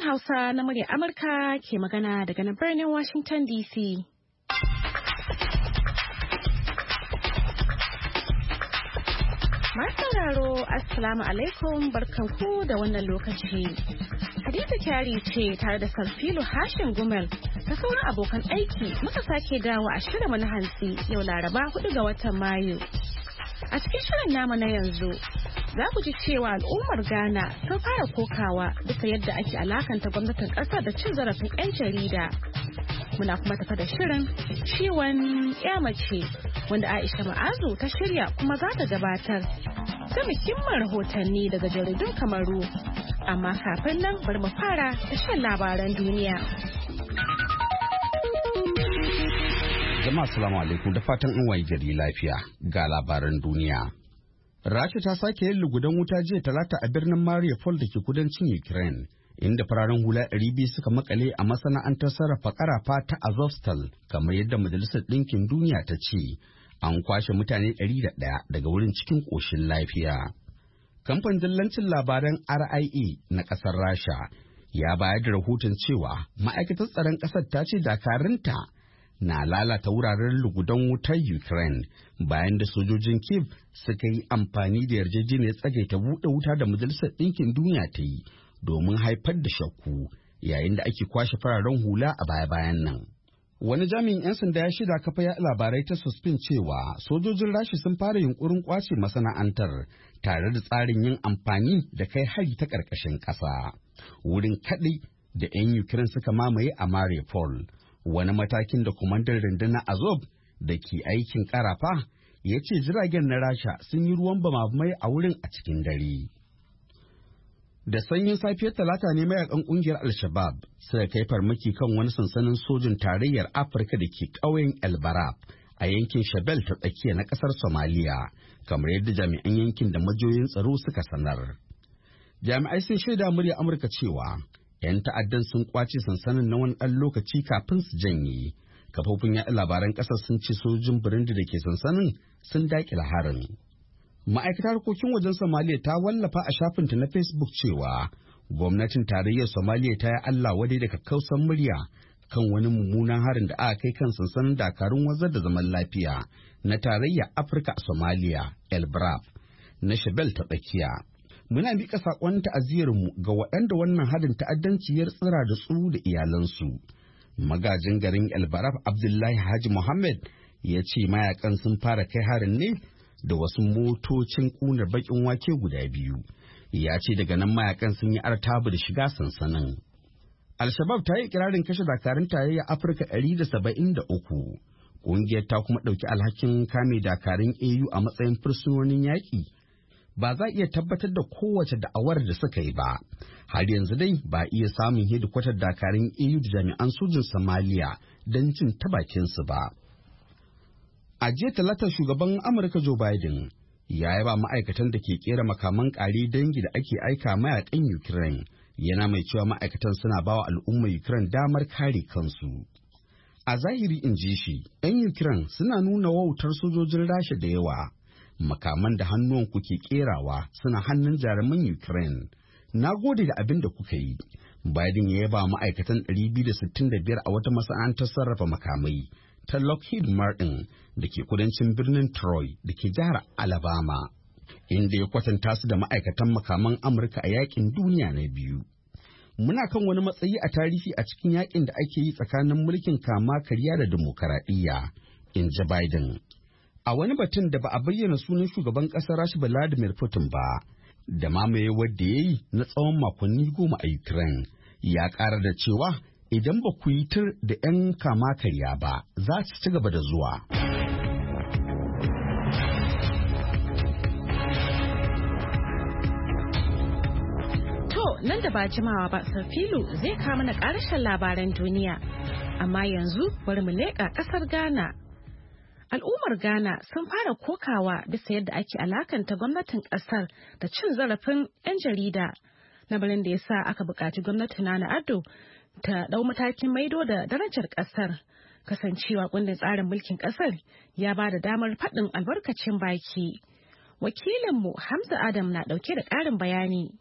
Sashen Hausa na muryar Amurka ke magana daga nan birnin Washington DC. Masu sauraro, Assalamu alaikum, barkanku da wannan lokaci. Hadiza Kyari ce tare da Sarfilu Hashim Gumel ta sauran abokan aiki muka sake dawo a shirinmu na hantsi yau Laraba 4 ga watan Mayu. A cikin shirin namu na yanzu, za ku ji cewa al'ummar Ghana sun fara kokawa bisa yadda ake alakanta gwamnatin ƙasar da cin zarafin 'yan jarida. Muna kuma tafa da shirin ciwon mace wanda Aisha Ma'azu ta shirya kuma za ta gabatar. Sai muhimman rahotanni daga jaridun Kamaru. Amma kafin nan bari mu fara da shan labaran duniya. Jama'a assalamu alaikum da fatan an wayi gari lafiya ga labaran duniya. Rasha ta sake yin lugudan wuta jiya talata a birnin Mariupol da ke kudancin Ukraine, inda fararen hula 200 suka makale a masana'antar sarrafa karafa ta Azovstal, kamar yadda Majalisar Ɗinkin Duniya ta ce. An kwashe mutane 101 daga wurin cikin ƙoshin lafiya. Kamfanin dillancin labaran RIA na ƙasar Rasha ya bayar da rahoton cewa ma'aikatar tsaron ƙasar ta ce dakarunta na lalata wuraren lugudan wutar Ukraine bayan da sojojin Kyiv suka yi amfani da yarjejeniyar tsagaita buɗe wuta da Majalisar Ɗinkin Duniya ta yi domin haifar da shakku yayin da ake kwashe fararen hula a baya-bayan nan. Wani jami'in 'yan sanda ya shida kafa ya labarai ta Suspin cewa sojojin Rashi sun fara yunkurin kwace masana'antar tare da tsarin yin amfani da kai hari ta ƙarƙashin ƙasa. Wurin kaɗai da 'yan Ukraine suka mamaye a Mariupol. Wani matakin da kwamandan rundunar Azov da ke aikin karafa ya ce jiragen na Rasha sun yi ruwan bamabamai a wurin a cikin dare. Da sanyin safiyar talata ne mayakan kungiyar Al-Shabaab suka kai farmaki kan wani sansanin sojin tarayyar Afirka da ke ƙauyen El Barab a yankin Shabelle ta tsakiya na ƙasar Somaliya, kamar yadda jami'an yankin da majiyoyin tsaro suka sanar. Jami'ai sun shaida murya Amurka cewa 'yan ta'addan sun kwace sansanin na wani ɗan lokaci kafin su janye. Kafofin yaɗa labaran ƙasar sun ce sojojin Burundi da ke sansanin sun daƙile harin. Ma'aikatar harkokin wajen Somaliya ta wallafa a shafinta na Facebook cewa gwamnatin tarayyar Somaliya ta yi Allah wadai da kakkausan murya kan wani mummunan harin da aka kai kan sansanin dakarun wazar da zaman lafiya na tarayyar Afirka a Somaliya, El Braf, na Shabelle ta tsakiya. Muna miƙa saƙon ta'aziyarmu ga waɗanda wannan harin ta'addanciyar tsira da su da iyalansu. Magajin garin El Baraf Abdullahi Haji Muhammad ya ce mayakan sun fara kai harin ne da wasu motocin ƙunar baƙin wake guda biyu. Ya ce daga nan mayakan sun yi artabu da shiga sansanin. Al-Shabab ta yi ikirarin kashe dakarun tarayyar Afirka 173. Ƙungiyar ta kuma ɗauki alhakin kame dakarun AU a matsayin fursunonin yaƙi. Ba za iya tabbatar da kowace da'awar da suka yi ba. Har yanzu dai ba iya samun hedikwatar dakarun AU da jami'an sojin Somalia don jin ta bakinsu ba. A jiya talata shugaban Amurka Joe Biden ya yi ba ma'aikatan da ke kera makaman ƙare dangi da ake aika mayakan Ukraine, yana mai cewa ma'aikatan suna ba wa al'ummar Ukraine damar kare kansu. A zahiri in ji shi, 'yan Ukraine suna nuna wautar sojojin Rasha da yawa. Makaman da hannuwanku ke kerawa suna hannun jaruman Ukraine. Na gode da abin da kuka yi. Biden ya yaba ma'aikatan 265 a wata masana'antar sarrafa makamai ta Lockheed Martin da ke kudancin birnin Troy da ke jihar Alabama, inda ya kwatanta su da ma'aikatan makaman Amurka a yakin duniya na biyu. Muna kan wani matsayi a tarihi a cikin yakin da ake yi tsakanin mulkin kama karya da demokaradiyya, in ji Biden. A wani batun da ba a bayyana sunan shugaban ƙasar Rasha Vladimir Putin ba, da mamaye wadda ya yi na tsawon makonni 10 a Ukraine, ya ƙara da cewa idan ba ku yi tur da 'yan kama karya ba, za su ci gaba da zuwa. To, nan da ba jimawa ba, Sarfilu zai kawo mana ƙarshen labaran duniya. Amma yanzu bari mu leƙa ƙasar Ghana. Al'ummar Ghana sun fara kokawa bisa yadda ake alakanta gwamnatin kasar da cin zarafin 'yan jarida. Lamarin da ya sa aka buƙaci gwamnati Nana Addo ta ɗau matakin maido da darajar ƙasar. Kasancewa kundin tsarin mulkin ƙasar ya ba da damar faɗin albarkacin baki. Wakilinmu Hamza Adam na ɗauke da ƙarin bayani.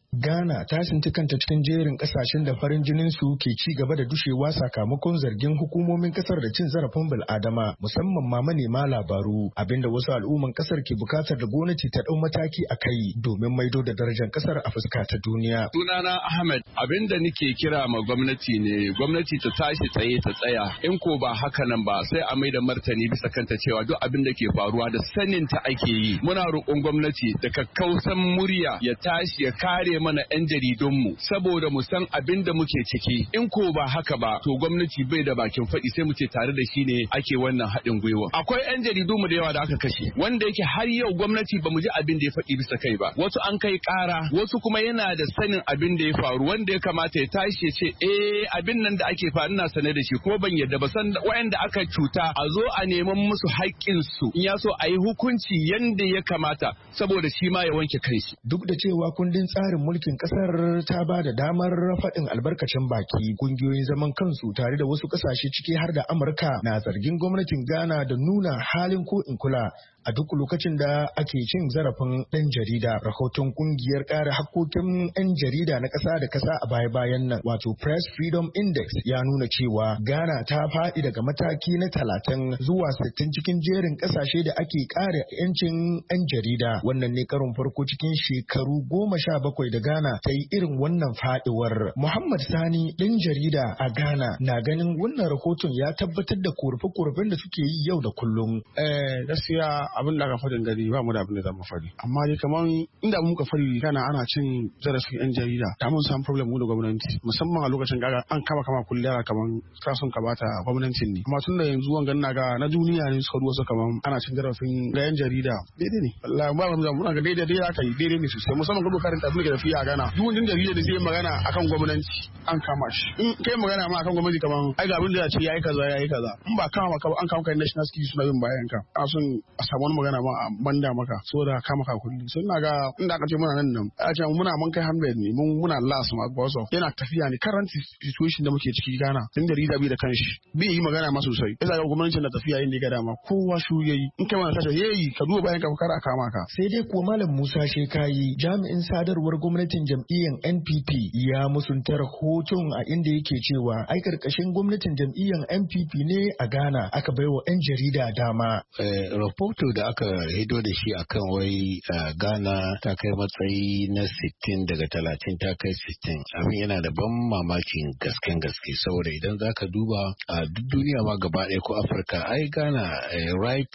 Ghana ta tsinci kanta cikin jerin kasashen da farin jinin su ke ci gaba da dushewa sakamakon zargin hukumomin kasar da cin zarafin bil'adama musamman ma manema labaru, abinda wasu al'umman kasar ke bukatar da gwamnati ta dau mataki a kai domin maido da darajar kasar a fuska ta duniya. Sunana Ahmed, abinda nake kira ma gwamnati ne, gwamnati ta tashi tsaye ta tsaya, in ko ba haka nan ba sai a mai da martani bisa kanta cewa duk abin da ke faruwa da sanin ta ake yi. Muna roƙon gwamnati da kakkausan murya ya tashi ya kare mana 'yan jaridunmu saboda mu san abin da muke ciki. In ko ba haka ba to gwamnati bai da bakin faɗi, sai mu ce tare da shi ne ake wannan haɗin gwiwa. Akwai 'yan jaridu mu da yawa da aka kashe wanda yake har yau gwamnati ba mu ji abin da ya faɗi bisa kai ba. Wasu an kai ƙara, wasu kuma yana da sanin abin da ya faru wanda ya kamata ya tashi ya ce abin nan da ake faru ina sane da shi ko ban yadda ba, san wayanda aka cuta a zo a neman musu haƙƙin su, in ya so a yi hukunci yanda ya kamata saboda shi ma ya wanke kanshi. Duk da cewa kundin tsarin mulkin kasar ta ba da damar faɗin albarkacin baki, kungiyoyin zaman kansu tare da wasu kasashe ciki har da Amurka na zargin gwamnatin Ghana da nuna halin ko in kula a duk lokacin da ake cin zarafin ɗan jarida. Rahoton kungiyar kare hakkokin 'yan jarida na ƙasa da ƙasa a baya-bayan nan wato Press Freedom Index ya nuna cewa Ghana ta faɗi daga mataki na 30 zuwa 60 cikin jerin ƙasashe da ake kare 'yancin 'yan jarida. Wannan ne karon farko cikin shekaru 17 da Ghana ta yi irin wannan faɗiwar. Muhammad Sani ɗan jarida a Ghana na ganin wannan rahoton ya tabbatar da korafe-korafen da suke yi yau da kullum. Gaskiya abin da aka faɗin gari ba mu da abin da za mu faɗi, amma dai kaman inda muka faɗi kana ana cin zarafin 'yan jarida da mun samu problem mu da gwamnati, musamman a lokacin gaga an kama kullera kaman kasun ka bata gwamnatin ne, amma tun da yanzu wangan na ga na duniya ne suka ruwa kaman ana cin zarafin ga 'yan jarida daidai ne. Wallahi ba mu muna ga daidai aka yi daidai ne sosai, musamman ga dokarin tafi da tafiya a Ghana. Duk wani jarida da zai magana akan gwamnati an kama shi, in kai magana ma akan gwamnati kaman ai ga abin da ya ce yayi kaza in ba kama ka an kama kai national security suna bin bayan ka, a son a samu wani magana ma a banda maka so da kama ka kulli. So ina ga inda aka ce muna nan a ce muna mun kai 100 ne, muna last ma boss yana tafiya ne current situation da muke ciki Ghana. Din jarida bi da kanshi bai yi magana ma sosai, yasa ga gwamnatin da tafiya inda ga dama kowa shu yayi, in kai mana tace yayi ka duba bayan ka kar a kama ka. Sai dai kuwa Malam Musa Shekayi jami'in sadarwar gwamnatin jam'iyyar NPP ya musunta rahoton a inda yake cewa ai karkashin gwamnatin jam'iyyar NPP ne a Ghana aka baiwa 'yan jarida dama. Rahoto da aka hido da shi akan wai Ghana ta kai matsayi na 60 daga 30 ta kai 60, abin yana da ban mamakin gasken gaske, saboda idan zaka duba a duk duniya ma gaba ɗaya ko Afirka ai Ghana right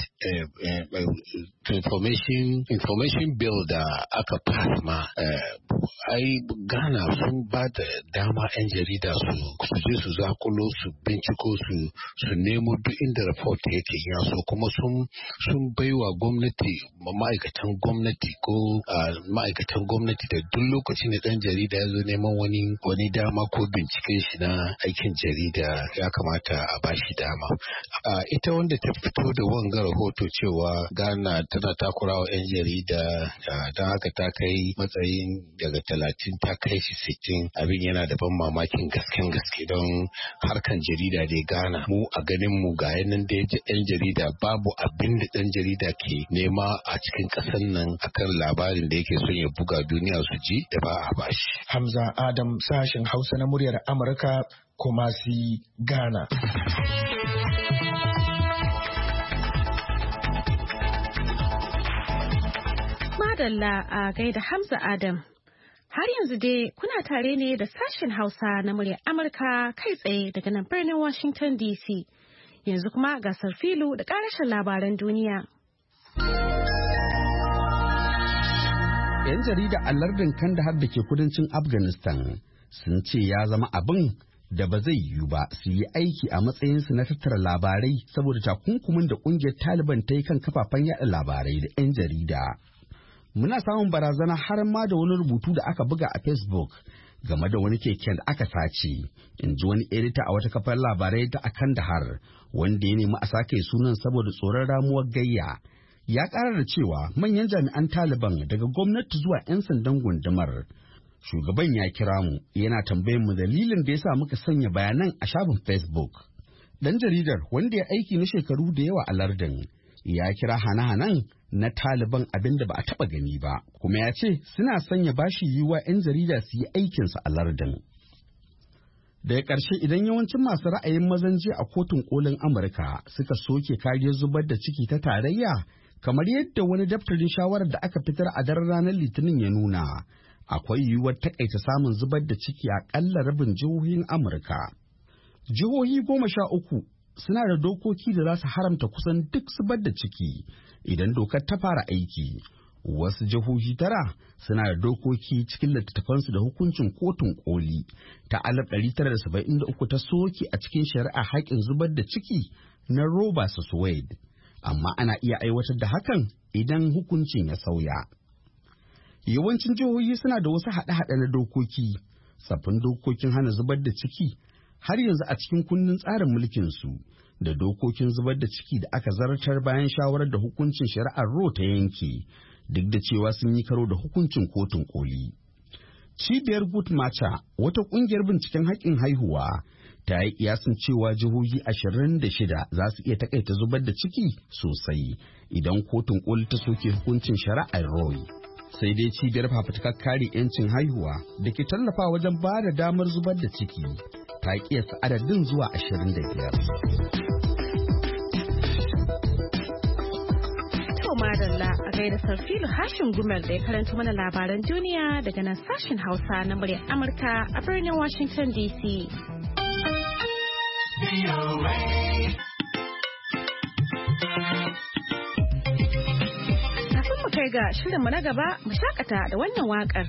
to information bill da aka pass ma ai Ghana sun ba da dama 'yan jarida su je su zakulo su binciko su nemo duk inda report yake yaso, kuma sun baiwa gwamnati ma'aikatan gwamnati ko ma'aikatan gwamnati da duk lokacin da ɗan jarida ya zo neman wani dama ko binciken shi na aikin jarida ya kamata a bashi dama. Ita wanda ta fito da wanga rahoto cewa Ghana tana takurawa 'yan jarida don haka ta kai matsayin daga 30 ta kai shi 60, abin yana da ban mamakin gaske don harkan jarida dai Ghana mu a ganin mu ga yanan da 'yan jarida babu abin da ɗan jarida ke nema a cikin ƙasar nan akan labarin da yake son ya buga duniya su ji da ba a bashi. Hamza Adam, sashen Hausa na muryar Amurka, Kumasi, Ghana. Madalla a gaida Hamza Adam. Har yanzu dai kuna tare ne da sashen Hausa na muryar Amurka kai tsaye daga nan birnin Washington DC. Yanzu kuma ga Sarfilu da ƙarashin labaran duniya. 'Yan jarida a lardin Kandahar da ke kudancin Afghanistan sun ce ya zama abin da ba zai yiwu ba su yi aiki a matsayinsu na tattara labarai saboda takunkumin da ƙungiyar Taliban ta yi kan kafafen yaɗa labarai da 'yan jarida. Muna samun barazana har ma da wani rubutu da aka buga a Facebook game da wani keken da aka sace, in ji wani edita a wata kafar labarai ta Kandahar wanda ya nemi a sake sunan saboda tsoron ramuwar gayya. Ya ƙara da cewa manyan jami'an Taliban daga gwamnati zuwa 'yan sandan gundumar. Shugaban ya kira mu yana tambayar mu dalilin da ya sa muka sanya bayanan a shafin Facebook. Dan jaridar wanda ya aiki na shekaru da yawa a lardin ya kira hane-hanen na Taliban abin da ba a taɓa gani ba, kuma ya ce suna sanya bashi yiwuwa 'yan jarida su yi aikinsu a lardin. Daga ƙarshe idan yawancin masu ra'ayin mazan jiya a kotun kolin Amurka suka soke kariyar zubar da ciki ta tarayya, kamar yadda wani daftarin shawarar da aka fitar a daren ranar Litinin ya nuna, akwai yiwuwar takaita samun zubar da ciki a ƙalla rabin jihohin Amurka. Jihohi 13 suna da dokoki da za su haramta kusan duk zubar da ciki idan dokar ta fara aiki. Wasu jihohi 9 suna da dokoki cikin littattafansu da hukuncin kotun koli ta 1973 ta soke a cikin shari'a haƙƙin zubar da ciki na Roe vs. Wade, amma ana iya aiwatar da hakan idan hukuncin ya sauya. Yawancin jihohi suna da wasu haɗe-haɗe na dokoki, sabbin dokokin hana zubar da ciki har yanzu a cikin kundin tsarin mulkinsu da dokokin zubar da ciki da aka zartar bayan shawarar da hukuncin shari'ar Roe ta yanke, duk da cewa sun yi karo da hukuncin kotun koli. Cibiyar Guttmacher, wata ƙungiyar binciken haƙƙin haihuwa, ta yi kiyasin cewa jihohi 26 za su iya takaita zubar da ciki sosai idan kotun koli ta soke hukuncin shari'ar Roe. Sai dai cibiyar fafutukar kare 'yancin haihuwa da ke tallafa wajen ba da damar zubar da ciki ta kiyasta adadin zuwa 25. Madalla a gaida Sarfilu Hashim Gumel da ya karanta mana labaran duniya daga nan sashen Hausa na muryar Amurka a birnin Washington DC. Kafin mu kai ga shirinmu na gaba, mu shakata da wannan waƙar.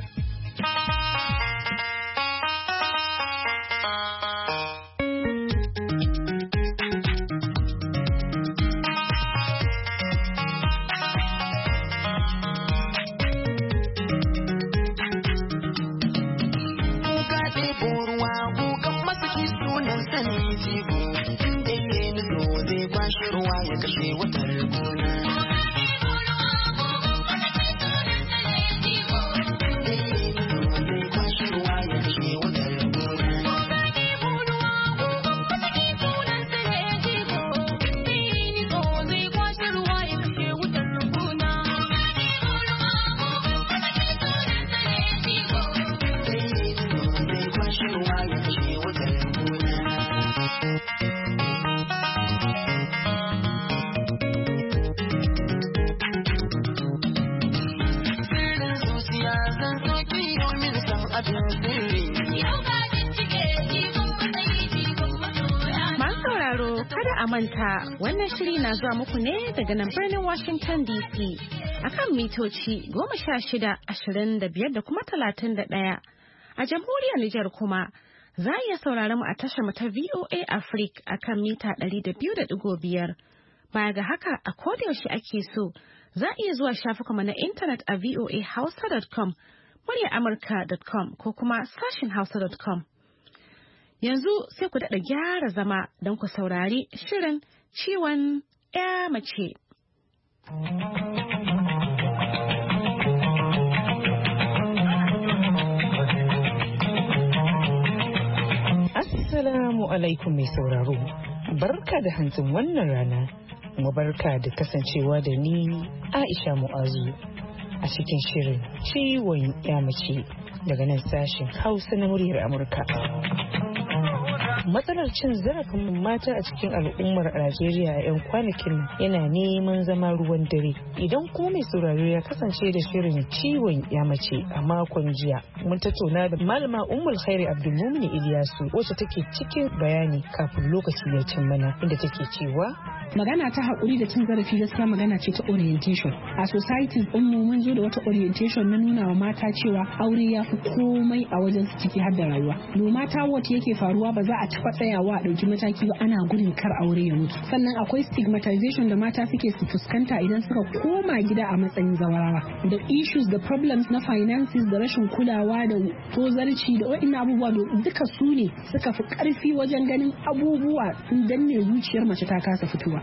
Manta wannan shiri na zuwa muku ne daga nan birnin Washington DC akan mitoci 16, 25 da kuma 31. A jamhuriyar Nijar kuma za a iya sauraron mu a tashar mu ta VOA Africa akan mita 200.5. Baya ga haka a kodayaushe ake so za a iya zuwa shafukanmu na intanet a voahausa.com, muryaramurka.com ko kuma sashin hausa.com. Yanzu sai ku daɗa gyara zama don ku saurari shirin ciwon ya mace. Assalamu alaikum mai sauraro, barka da hantsin wannan rana, kuma barka da kasancewa da ni Aisha Mu'azu a cikin shirin ciwon ya mace daga nan sashen Hausa na muryar Amurka. Matsalar cin zarafin mata a cikin al'ummar Najeriya a 'yan kwanakin yana neman zama ruwan dare. Idan kuma mai sauraro ya kasance da shirin ciwon ya mace a makon jiya, mun tattauna da malama Ummul Khairi Abdulmumin Iliyasu wacce take cikin bayani kafin lokaci ya cin mana, inda take cewa magana ta haƙuri da cin zarafi gaskiya magana ce ta orientation. A societies ɗinmu mun zo da wata orientation na nuna wa mata cewa aure ya fi komai a wajen su ciki har da rayuwa. No mata wata yake faruwa ba za a taɓa tsayawa a ɗauki mataki ba, ana gudun kar aure ya mutu. Sannan akwai stigmatization da mata suke su fuskanta idan suka koma gida a matsayin zawarawa. Da issues da problems na finances da rashin kulawa da tozarci da wa'in abubuwa duka su ne suka fi ƙarfi wajen ganin abubuwa sun danne zuciyar mace ta kasa fitowa.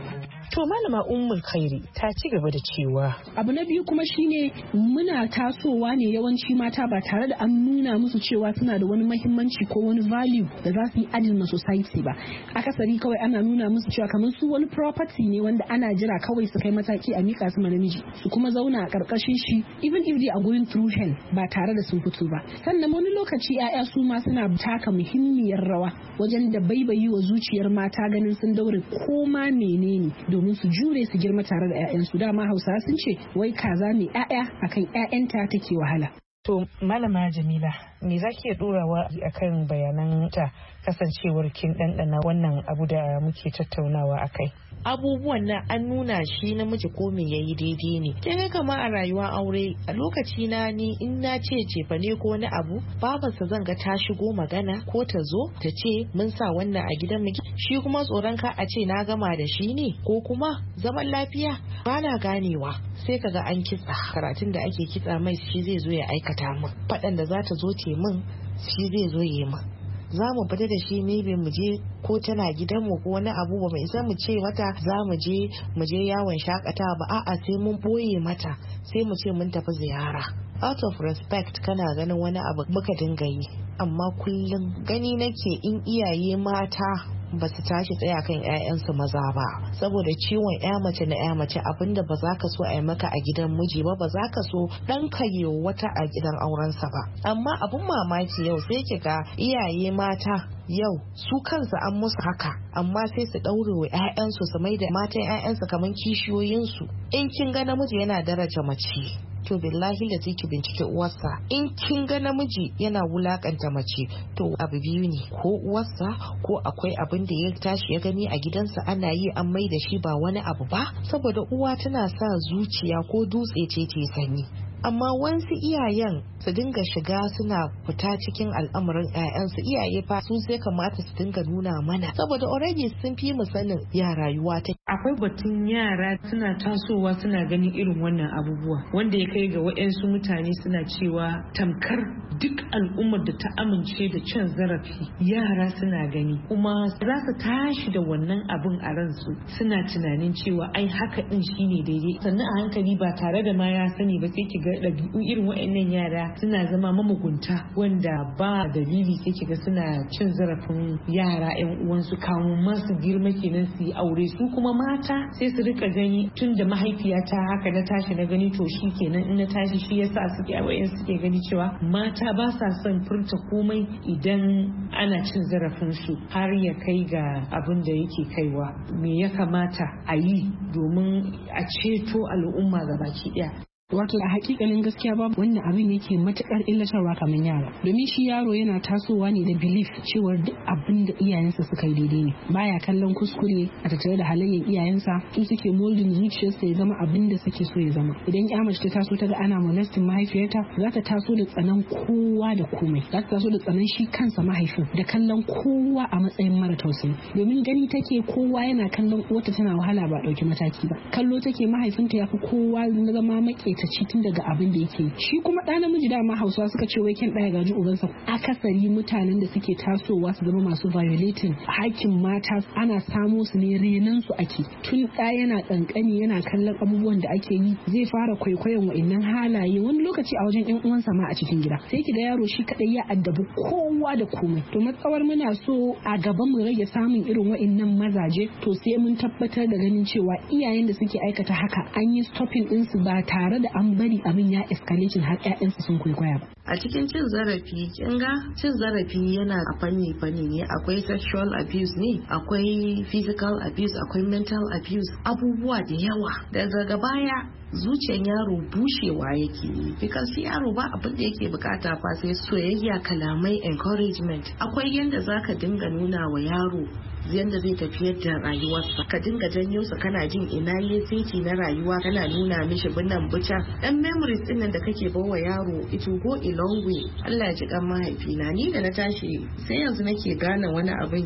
To malama Ummul Khairi ta ci gaba da cewa abu na biyu kuma shine muna tasowa ne yawanci mata ba tare da an nuna musu cewa suna da wani mahimmanci ko wani value da za su yi adil ma society ba. Akasari kawai ana nuna musu cewa kamar su wani property ne wanda ana jira kawai su kai mataki a mika su namiji su kuma zauna a karkashin shi even if they are going through hell ba tare da sun fito ba. Sannan wani lokaci 'ya'ya su ma suna taka muhimmiyar rawa wajen da baibayi wa zuciyar mata ganin sun daure koma menene domin su jure su girma tare da 'ya'yansu. Dama Hausawa sun ce wai kaza mai 'ya'ya akan 'ya'yanta take wahala. To malama Jamila me za ki ɗorawa akan bayanan ta kasancewar kin ɗanɗana wannan abu da muke tattaunawa akai? Abubuwan nan an nuna shi namiji ko me yayi daidai ne. Kin ga kamar a rayuwa aure a lokaci na ni in na ce cefa ne ko wani abu babarsa zan ga ta shigo magana ko ta zo ta ce mun sa wannan a gidan mu, shi kuma tsoron ka a ce na gama da shi ne ko kuma zaman lafiya bana ganewa. Sai kaga an kitsa karatun da ake kitsa mai shi zai zo ya aikata min, faɗan da za ta zo te min shi zai zo yi min. Za mu fita da shi maybe mu je ko tana gidanmu ko wani abu ba mai isa mu ce mata za mu je yawon shakatawa ba, a'a sai mun boye mata sai mu ce mun tafi ziyara. Out of respect kana ganin wani abu muka dinga yi, amma kullum gani nake in iyaye mata ba su tashi tsaya kan 'ya'yansu maza ba, saboda ciwon 'ya mace na 'ya mace abinda ba za ka so a yi maka a gidan miji ba za ka so ɗanka yi wata a gidan aurensa ba. Amma abin mamaki yau sai ki ga iyaye mata yau su kansu an musu haka, amma sai su ɗaure wa 'ya'yansu su mai da matan 'ya'yansu kamar kishiyoyinsu. In kin ga namiji yana daraja mace to billahi da ki bincike uwarsa. In kin ga namiji yana wulakanta mace to abu biyu ne, ko uwarsa ko akwai abin da ya tashi ya gani a gidansa ana yi an mai da shi ba wani abu ba, saboda uwa tana sa zuciya ko dutse ce ta sanyi. Amma wasu iyayen su dinga shiga suna fita cikin al'amuran 'ya'yansu, iyaye fa su sai kamata su dinga nuna mana, saboda already sun fi mu sanin ya rayuwa ta. Akwai batun yara suna tasowa suna ganin irin wannan abubuwa wanda ya kai ga waɗansu mutane suna cewa tamkar duk al'ummar da ta amince da cin zarafi yara suna gani, kuma za su tashi da wannan abin a ransu suna tunanin cewa ai haka din shine daidai, sannan a hankali ba tare da ma ya sani ba sai ki ga ɗabi'u irin waɗannan yara suna zama mamugunta wanda ba dalili sai ki ga suna cin zarafin yara 'yan uwansu kamun masu girma kenan su yi aure. Su kuma mata sai su rika gani tun da mahaifiyata haka na tashi na gani to shi kenan in na tashi shi yasa suke wayan suke gani cewa mata ba sa son furta komai idan ana cin zarafin su har ya kai ga abin da yake kaiwa. Me ya kamata a yi domin a ceto al'umma gabaki ɗaya? Wato a hakikanin gaskiya babu wannan abin yake matukar illatarwa kamar yara, domin shi yaro yana tasowa ne da belief cewa duk abin da iyayensa suka yi daidai ne, baya kallon kuskure a tattare da halayyar iyayensa, su suke molding zuciyarsa ya zama abin da suke so ya zama. Idan ya mace ta taso ta ga ana molesting mahaifiyarta za ta taso da tsanan kowa da komai, za ta taso da tsanan shi kansa mahaifin da kallon kowa a matsayin mara tausayi, domin gani take kowa yana kallon uwarta tana wahala ba dauki mataki ba, kallo take mahaifinta yafi kowa zama make ta ci tun daga abin da yake. Shi kuma ɗa namiji dama Hausawa suka ce wai kyan ɗaya gaji ubansa. Akasari mutanen da suke tasowa su zama masu violating hakkin mata ana samo su ne renan su ake tun ɗa yana kankani yana kallon abubuwan da ake yi zai fara kwaikwayon wa'annan halaye wani lokaci a wajen 'yan uwansa ma a cikin gida, sai ki ga yaro shi kadai ya addabi kowa da komai. To matsawar muna so a gaba mu rage samun irin wa'annan mazaje to sai mun tabbatar da ganin cewa iyayen da suke aikata haka an yi stopping ɗinsu ba tare da an bari abin ya escalation har ƴaƴansu sun kwaikwaya ba. A cikin cin zarafi kin ga cin zarafi yana a fanni ne, akwai sexual abuse ne, akwai physical abuse, akwai mental abuse, abubuwa da yawa. Daga baya zuciyar yaro bushewa yake yi, because yaro ba abin da yake bukata fa sai soyayya, kalamai, encouragement. Akwai yanda zaka dinga nuna wa yaro yanda zai tafiyar da rayuwarsa, ka dinga janyo sa kana jin ina ne sai na rayuwa, kana nuna mishi binnan buca dan memories din nan da kake bawa yaro it will go a long way. Allah ya ji kan mahaifina, ni da na tashi sai yanzu nake gane wani abin.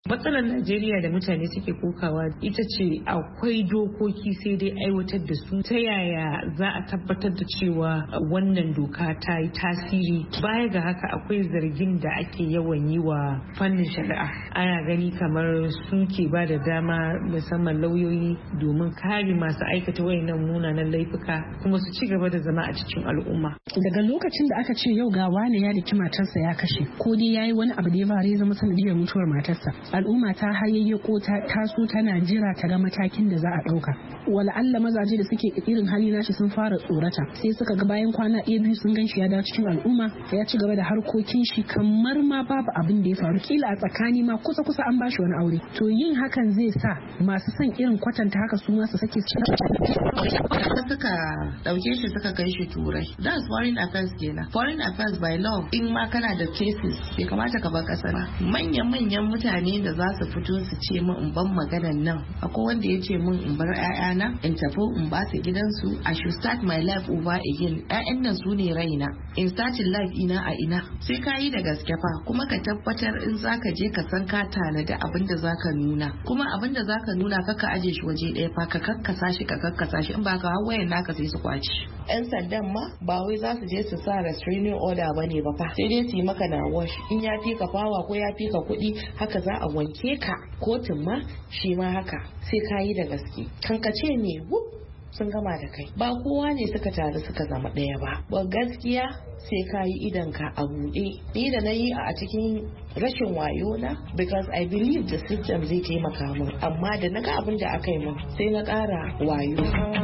Matsalar Najeriya da mutane suke kokawa ita ce akwai dokoki sai dai aiwatar da su. Ta yaya za a tabbatar da cewa wannan doka ta yi tasiri? Baya ga haka akwai zargin da ake yawan yi wa fannin shari'a. Ana gani kamar su ke ba da dama musamman lauyoyi domin kare masu aikata wayannan munanan laifuka kuma su ci gaba da zama a cikin al'umma. Daga lokacin da aka ce yau ga wani ya daki matarsa ya kashe ko dai yayi wani abu da ya faru ya zama sanadiyar mutuwar matarsa, al'umma ta hayayyako ta taso tana jira ta ga matakin da za a ɗauka. Wala Allah mazaje da suke irin hali nashi sun fara tsorata sai suka ga bayan kwana ɗaya biyu sun gan shi ya dawo cikin al'umma ya ci gaba da harkokin shi kamar ma babu abin da ya faru, kila a tsakani ma kusa an bashi wani aure. To yin hakan zai sa masu son irin kwatanta haka su ma su sake suka dauke shi suka kai shi turai. That's foreign affairs kenan. Foreign affairs by law in ma kana da cases bai kamata ka bar kasa ba. Manyan mutane da za su fito su ce min in ban maganan nan, akwai wanda ya ce min in bar 'ya'yana in tafi in ba su gidansu. I should start my life over again. 'Ya'yan nan su ne raina. In starting life ina a ina sai ka yi da gaske fa, kuma ka tabbatar in zaka je ka san ka tanadi abin da zaka nuna, kuma abin da zaka nuna ka aje shi waje ɗaya fa, ka kakkasa shi in ba ka wayan naka sai su kwaci. 'Yan sandan ma ba wai za su je su sa restraining order bane ba fa, sai dai su yi maka na wash. In ya fi ka fawa ko ya fi ka kuɗi haka za a wanke ka. Kotun ma shi ma haka sai ka yi da gaske. Kankace ne sun gama da kai. Ba kowa ne suka taru suka zama ɗaya ba. Ba gaskiya sai ka yi idanka a buɗe. Ni da na yi a cikin rashin wayo na, because I believe the system zai taimaka min, amma da na ga abin da aka yi min sai na ƙara wayo.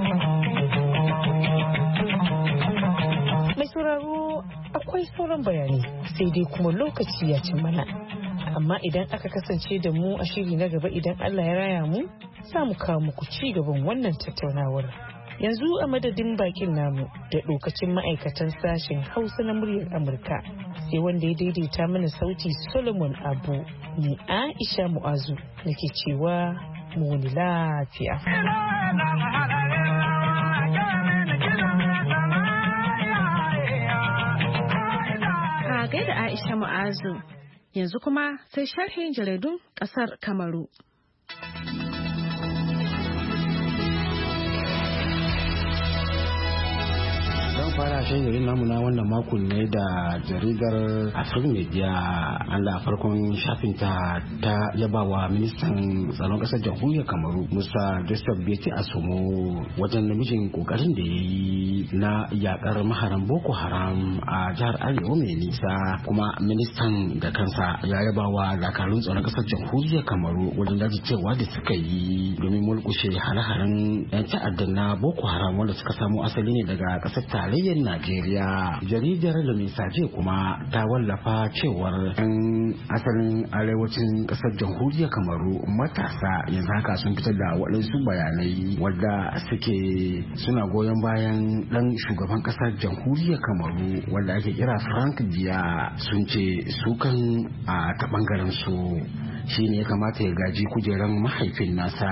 Mai sauraro akwai sauran bayani sai dai kuma lokaci ya ci mana. Amma idan aka kasance da mu a shiri na gaba idan Allah ya raya mu, za mu kawo muku ci gaban wannan tattaunawar. Yanzu a madadin bakin namu da lokacin ma'aikatan sashen Hausa na muryar Amurka, sai wanda ya daidaita mana sauti Solomon Abu, ni Aisha Mu'azu nake cewa mu wani lafiya. Ka gaida Aisha Mu'azu. Yanzu kuma sai sharhin jaridun ƙasar Kamaru. fara shirin namu na wannan makon ne da jaridar Africa Media an da farkon shafin ta yabawa ministan tsaron kasar jamhuriyar Kamaru Musa Joseph Beti Asomo wajen namijin kokarin da ya yi na yakar maharan Boko Haram a jihar Arewa mai nisa, kuma ministan da kansa ya yabawa dakarun tsaron kasar jamhuriyar Kamaru wajen jajircewa da suka yi domin mulkushe hare-haren 'yan ta'addan na Boko Haram wanda suka samo asali ne daga kasar tarayyar Najeriya. Jaridar da Misaje kuma ta wallafa cewar 'yan asalin arewacin kasar jamhuriyar Kamaru matasa yanzu haka sun fitar da waɗansu bayanai wadda suke suna goyon bayan ɗan shugaban kasar jamhuriyar Kamaru wanda ake kira Frank Biya. Sun ce sukan a ta bangaren su shi ne ya kamata ya gaji kujeran mahaifin nasa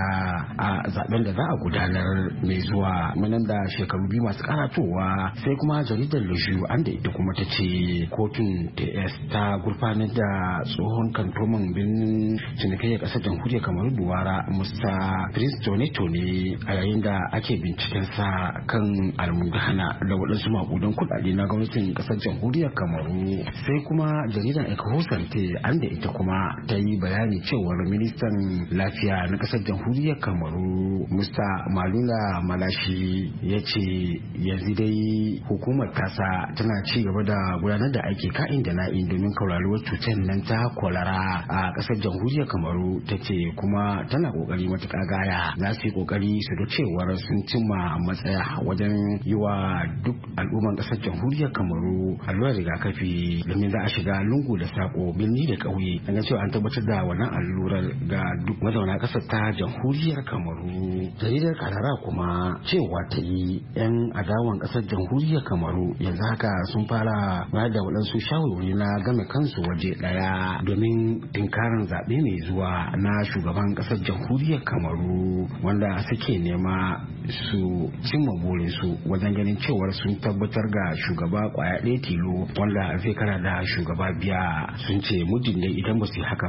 a zaben da za a gudanar mai zuwa manan da shekaru biyu masu karatowa. Sai kuma jaridar Leju an da ita kuma ta ce kotun TS ta gurfanar da tsohon kantoman birnin cinikayyar kasar jamhuriyar Kamaru Duwara Musa Prince Tone a yayin da ake binciken sa kan almundahana da waɗansu makudan kuɗaɗe na gwamnatin kasar jamhuriyar Kamaru. Sai kuma jaridar Ekahusante an da ita kuma ta yi bayani cewar ministan lafiya na kasar jamhuriyar Kamaru Musta Malula Malashi ya ce yanzu dai hukumar tasa tana ci gaba da gudanar da aiki ka'in da na'in domin kauraruwar cutar nan ta kwalara a kasar jamhuriyar Kamaru. Ta ce kuma tana kokari matuƙa gaya za su yi kokari su da cewar sun cimma matsaya wajen yi wa duk al'umman kasar jamhuriyar Kamaru allurar rigakafi domin za a shiga lungu da sako birni da ƙauye an cewa an tabbatar da wannan allurar ga duk mazauna kasar ta jamhuriyar Kamaru. Jaridar Karara kuma cewa ta yi 'yan adawan kasar jamhuriyar Kamaru yanzu haka sun fara bayar da waɗansu shawarwari na game kansu waje ɗaya domin tinkarin zaɓe mai zuwa na shugaban ƙasar jamhuriyar Kamaru wanda suke nema su cimma burinsu wajen ganin cewar sun tabbatar ga shugaba kwaya ɗaya tilo wanda zai kara da shugaba biya. Sun ce muddin dai idan ba su yi haka ba za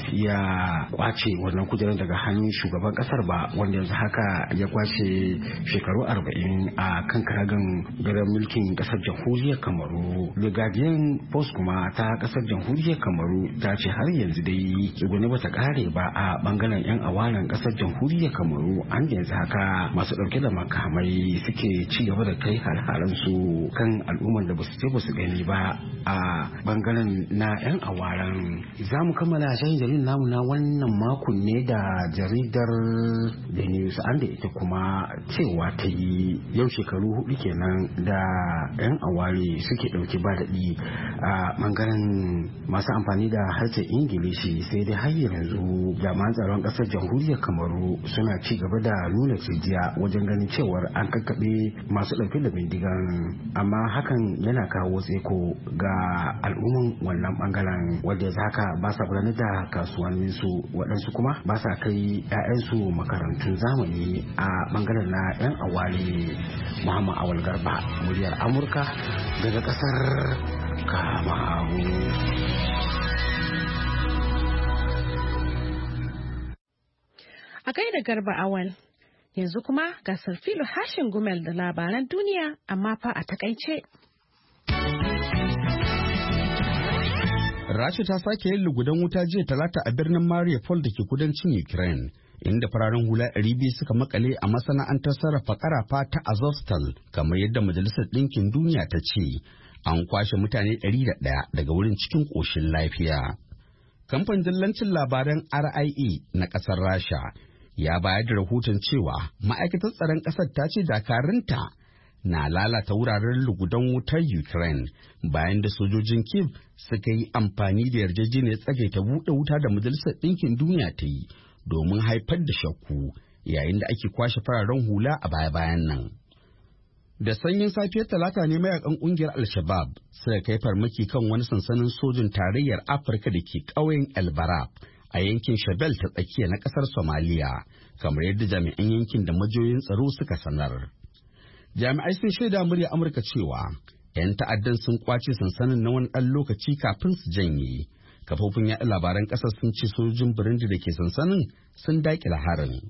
su iya kwace wannan kujerar daga hannun shugaban kasar ba, wanda yanzu haka ya kwace shekaru 40 a kan karagan gadon mulkin kasar jamhuriyar Kamaru. The Guardian Post kuma ta kasar jamhuriyar Kamaru ta ce har yanzu dai tsugune bata kare ba a bangaren yan awalan kasar jamhuriyar Kamaru, an yanzu haka masu dauke da makamai suke ci gaba da kai har-haren su kan al'ummar da basu je basu gani ba a bangaren na yan awalan. Za mu kammala shahin jaridar namu na wannan makon ne da jaridar The News, an da ita kuma cewa ta yi yau shekaru 4 kenan da yan aware suke dauke ba daɗi a bangaren masu amfani da harshen Ingilishi, sai dai har yanzu jami'an tsaron ƙasar jamhuriyar Kamaru suna ci gaba da nuna cijiya wajen ganin cewar an kakkaɓe masu ɗauke da bindigan, amma hakan yana kawo tseko ga al'umman wannan bangaren wanda ya haka ba sa gudanar da kasuwanninsu, waɗansu kuma ba sa kai 'ya'yansu makarantun zamani a bangaren na 'yan aware. Muhammad Awal Garba, muryar Amurka daga ƙasar Kamaru. A gaida Garba Awal, yanzu kuma ga Sarfilu Hashin Gumel da labaran duniya amma fa a takaice. Rasha ta sake yin lugudan wuta jiya Talata a birnin Mariupol da ke kudancin Ukraine, inda fararen hula 200 suka makale a masana'antar sarrafa karafa ta Azovstal, kamar yadda Majalisar Ɗinkin Duniya ta ce. An kwashe mutane 101 daga wurin cikin ƙoshin lafiya. Kamfanin dillancin labaran RIA na ƙasar Rasha ya bayar da rahoton cewa ma'aikatar tsaron ƙasar ta ce dakarunta na lalata wuraren lugudan wutar Ukraine bayan da sojojin Kyiv suka yi amfani da yarjejeniyar tsagaita buɗe wuta da Majalisar Ɗinkin Duniya ta yi domin haifar da shakku yayin da ake kwashe fararen hula a baya-bayan nan. Da sanyin safiyar Talata ne mayakan ƙungiyar Al-Shabaab suka kai farmaki kan wani sansanin sojin tarayyar Afirka da ke ƙauyen El Barab a yankin Shabelle ta tsakiya na ƙasar Somaliya, kamar yadda jami'an yankin da majiyoyin tsaro suka sanar. Jami'ai sun shaida murya Amurka cewa 'yan ta'addan sun kwace sansanin na wani ɗan lokaci kafin su janye. Kafofin yaɗa labaran ƙasar sun ce sojojin Burundi da ke sansanin sun daƙile harin.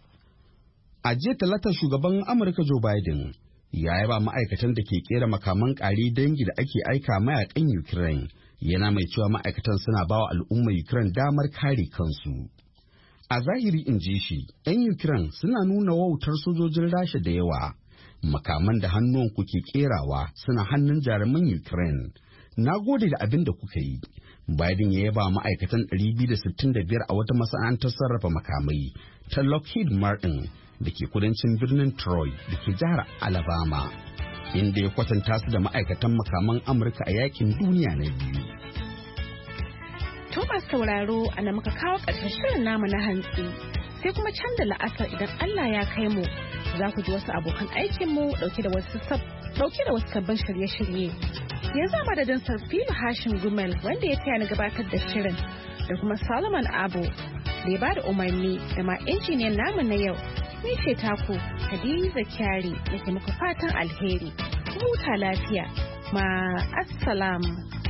A jiya Talata shugaban Amurka Joe Biden ya yaba ma'aikatan da ke kera makaman ƙari dangi da ake aika mayakan Ukraine, yana mai cewa ma'aikatan suna bawa al'ummar Ukraine damar kare kansu. A zahiri, in ji shi, 'yan Ukraine suna nuna wautar sojojin Rasha da yawa. Makaman da hannuwanku ke kerawa suna hannun jaruman Ukraine. Na gode da abin da kuka yi. Biden ya yaba ma'aikatan 265 a wata masana'antar sarrafa makamai ta Lockheed Martin da ke kudancin birnin Troy da ke jihar Alabama, inda ya kwatanta su da ma'aikatan makaman Amurka a yakin duniya na biyu. Thomas sauraro a muka kawo ƙarshen shirin namu na hantsi, sai kuma can da la'asar idan Allah ya kai mu za ku ji wasu abokan aikinmu ɗauke da wasu sabbin shirye-shirye. Yanzu a madadin Sarfilu Hashin Gumel wanda ya taya ni gabatar da shirin da kuma Solomon Abo da ya bada umarni da ma injiniyan namu na yau. Ni ce taku Hadiza Kyari da ke muku fatan alheri. Huta lafiya. Ma assalamu.